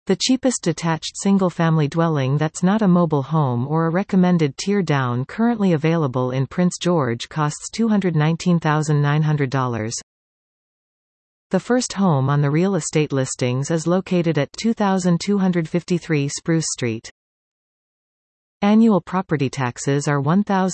The cheapest detached single-family dwelling that's not a mobile home or a recommended tear-down currently available in Prince George costs $219,900. The first home on the real estate listings is located at 2253 Spruce Street. Annual property taxes are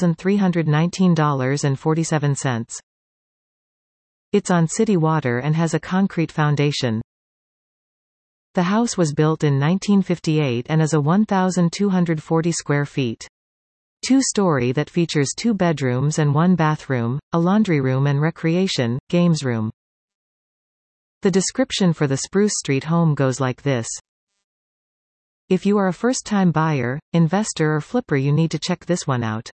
$1,319.47. It's on city water and has a concrete foundation. The house was built in 1958 and is a 1,240 square feet. Two-story that features 2 bedrooms and 1 bathroom, a laundry room and recreation, games room. The description for the Spruce Street home goes like this. If you are a first-time buyer, investor or flipper, you need to check this one out.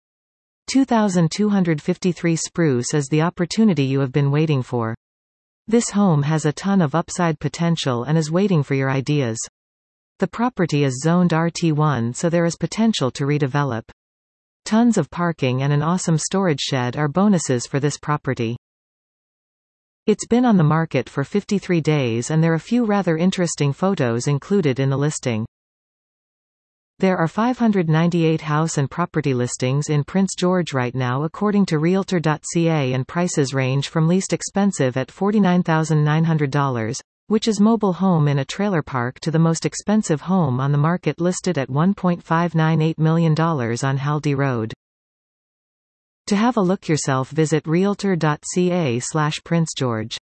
2253 Spruce is the opportunity you have been waiting for. This home has a ton of upside potential and is waiting for your ideas. The property is zoned RT1, so there is potential to redevelop. Tons of parking and an awesome storage shed are bonuses for this property. It's been on the market for 53 days and there are a few rather interesting photos included in the listing. There are 598 house and property listings in Prince George right now according to Realtor.ca, and prices range from least expensive at $49,900, which is mobile home in a trailer park, to the most expensive home on the market listed at $1.598 million on Haldy Road. To have a look yourself, visit Realtor.ca/Prince George.